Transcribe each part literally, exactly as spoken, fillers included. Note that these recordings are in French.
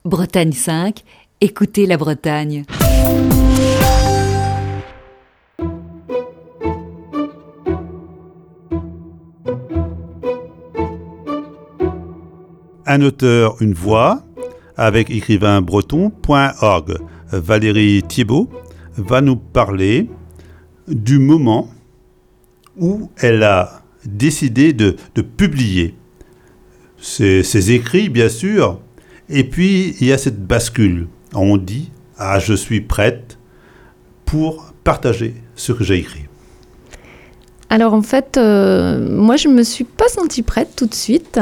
Bretagne cinq, écoutez la Bretagne. Un auteur, une voix, avec écrivain breton point org. Valérie Thiebaud va nous parler du moment où elle a décidé de, de publier ses, ses écrits, bien sûr, et puis il y a cette bascule. On dit « Ah, je suis prête pour partager ce que j'ai écrit ». Alors en fait, euh, moi je ne me suis pas sentie prête tout de suite.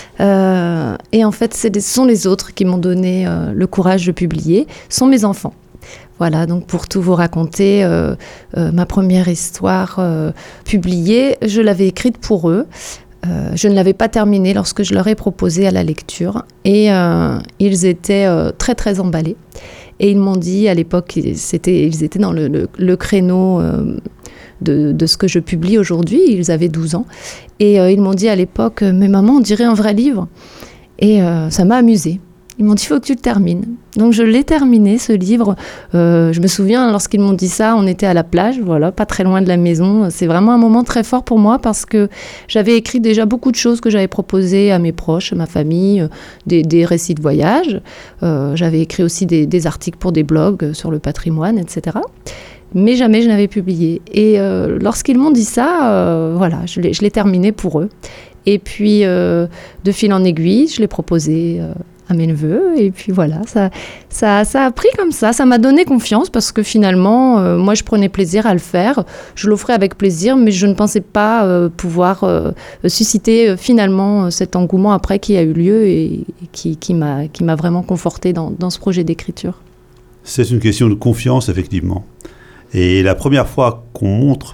Euh, et en fait, c'est des, ce sont les autres qui m'ont donné euh, le courage de publier, ce sont mes enfants. Voilà, donc pour tout vous raconter, euh, euh, ma première histoire euh, publiée, je l'avais écrite pour eux. Euh, je ne l'avais pas terminée lorsque je leur ai proposé à la lecture. Et euh, ils étaient euh, très très emballés. Et ils m'ont dit, à l'époque, c'était, ils étaient dans le, le, le créneau euh, de, de ce que je publie aujourd'hui. Ils avaient douze ans. Et euh, ils m'ont dit à l'époque, mais maman, on dirait un vrai livre. Et euh, ça m'a amusée. Ils m'ont dit, il faut que tu le termines. Donc je l'ai terminé, ce livre. Euh, je me souviens, lorsqu'ils m'ont dit ça, on était à la plage, voilà, pas très loin de la maison. C'est vraiment un moment très fort pour moi parce que j'avais écrit déjà beaucoup de choses que j'avais proposées à mes proches, à ma famille, des, des récits de voyage. Euh, j'avais écrit aussi des, des articles pour des blogs sur le patrimoine, et cetera. Mais jamais je n'avais publié. Et euh, lorsqu'ils m'ont dit ça, euh, voilà, je l'ai, je l'ai terminé pour eux. Et puis, euh, de fil en aiguille, je l'ai proposé euh, à mes neveux. Et puis voilà, ça, ça, ça a pris comme ça. Ça m'a donné confiance parce que finalement, euh, moi, je prenais plaisir à le faire. Je l'offrais avec plaisir, mais je ne pensais pas euh, pouvoir euh, susciter euh, finalement euh, cet engouement après qui a eu lieu et, et qui, qui, m'a, qui m'a vraiment confortée dans, dans ce projet d'écriture. C'est une question de confiance, effectivement. Et la première fois qu'on montre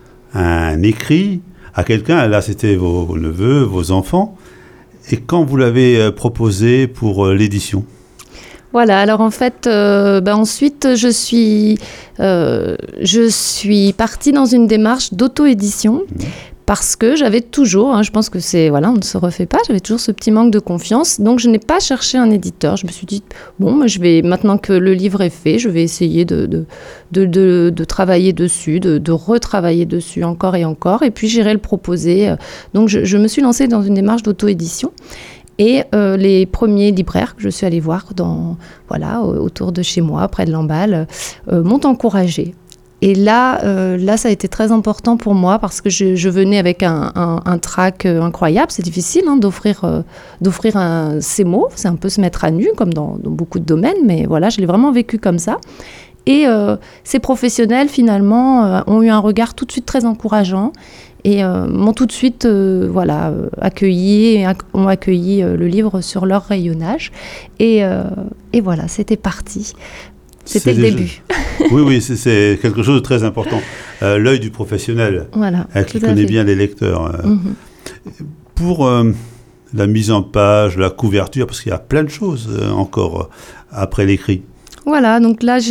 un écrit à quelqu'un, là c'était vos, vos neveux, vos enfants, et quand vous l'avez proposé pour l'édition ? Voilà, alors en fait, euh, ben ensuite je suis, euh, je suis partie dans une démarche d'auto-édition. Mmh. Parce que j'avais toujours, hein, je pense que c'est, voilà, on ne se refait pas, j'avais toujours ce petit manque de confiance. Donc, je n'ai pas cherché un éditeur. Je me suis dit, bon, moi, je vais, maintenant que le livre est fait, je vais essayer de, de, de, de, de travailler dessus, de, de retravailler dessus encore et encore. Et puis, j'irai le proposer. Donc, je, je me suis lancée dans une démarche d'auto-édition. Et euh, les premiers libraires que je suis allée voir dans, voilà, autour de chez moi, près de Lamballe, euh, m'ont encouragée. Et là, euh, là, ça a été très important pour moi parce que je, je venais avec un, un, un trac incroyable. C'est difficile hein, d'offrir, euh, d'offrir un, ces mots. C'est un peu se mettre à nu, comme dans, dans beaucoup de domaines. Mais voilà, je l'ai vraiment vécu comme ça. Et euh, ces professionnels, finalement, euh, ont eu un regard tout de suite très encourageant et euh, m'ont tout de suite euh, voilà, euh, accueilli, et ac- ont accueilli euh, le livre sur leur rayonnage. Et, euh, et voilà, c'était parti. C'était c'est le début. Oui, oui, c'est, c'est quelque chose de très important. Euh, l'œil du professionnel, voilà, euh, qui connaît bien les lecteurs. Euh, mm-hmm. Pour euh, la mise en page, la couverture, parce qu'il y a plein de choses euh, encore euh, après l'écrit. Voilà, donc là,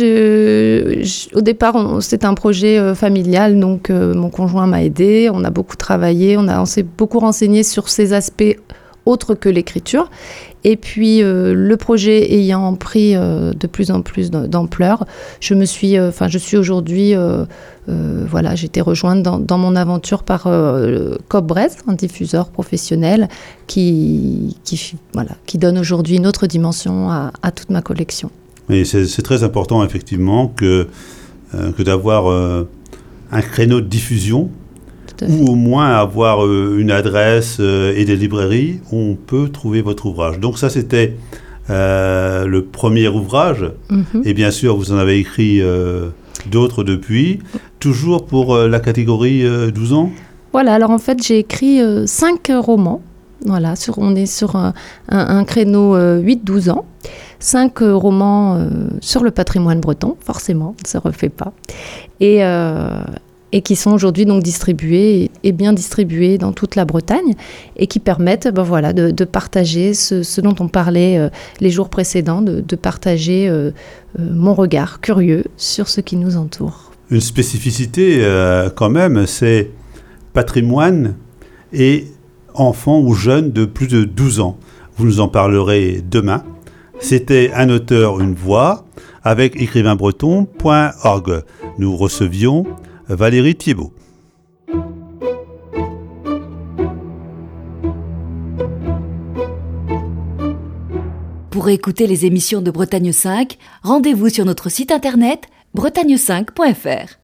je, je, au départ, on, c'était un projet euh, familial, donc euh, mon conjoint m'a aidé, on a beaucoup travaillé, on, a, on s'est beaucoup renseigné sur ces aspects autre que l'écriture. Et puis, euh, le projet ayant pris euh, de plus en plus d'ampleur, je me suis, enfin, euh, je suis aujourd'hui, euh, euh, voilà, j'ai été rejointe dans, dans mon aventure par euh, Cobbrez, un diffuseur professionnel qui, qui, voilà, qui donne aujourd'hui une autre dimension à, à toute ma collection. Et c'est, c'est très important, effectivement, que, euh, que d'avoir euh, un créneau de diffusion ou au moins avoir euh, une adresse euh, et des librairies où on peut trouver votre ouvrage. Donc ça, c'était euh, le premier ouvrage. Mm-hmm. Et bien sûr, vous en avez écrit euh, d'autres depuis, toujours pour euh, la catégorie euh, douze ans. Voilà, alors en fait, j'ai écrit euh, cinq romans. Voilà, sur, on est sur un, un, un créneau euh, huit douze ans. Cinq euh, romans euh, sur le patrimoine breton, forcément, on ne se refait pas. Et... Euh, et qui sont aujourd'hui donc distribués et, et bien distribués dans toute la Bretagne et qui permettent ben voilà, de, de partager ce, ce dont on parlait euh, les jours précédents, de, de partager euh, euh, mon regard curieux sur ce qui nous entoure. Une spécificité euh, quand même, c'est patrimoine et enfants ou jeunes de plus de douze ans. Vous nous en parlerez demain. C'était Un auteur, une voix avec écrivain breton point org. Nous recevions Valérie Thiebaud. Pour écouter les émissions de Bretagne cinq, rendez-vous sur notre site internet bretagne cinq point f r.